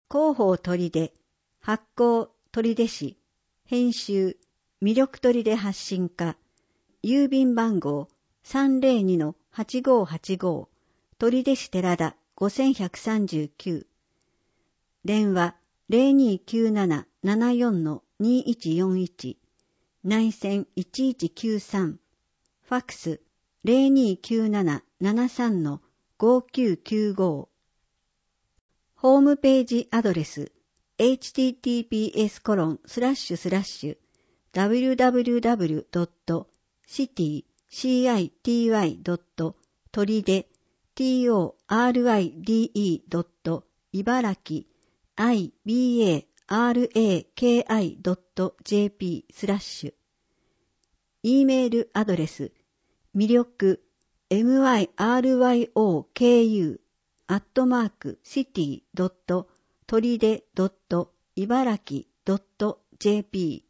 広報取手、発行取手市、編集、魅力取手発信課、郵便番号 302-8585、取手市寺田5139、電話 0297-74-2141、内線1193、ファックス 0297-73-5995、ホームページアドレス https://www.city-toride.ibaraki.jp/ E メールアドレス魅力 myryoku@city.toride.ibaraki.jp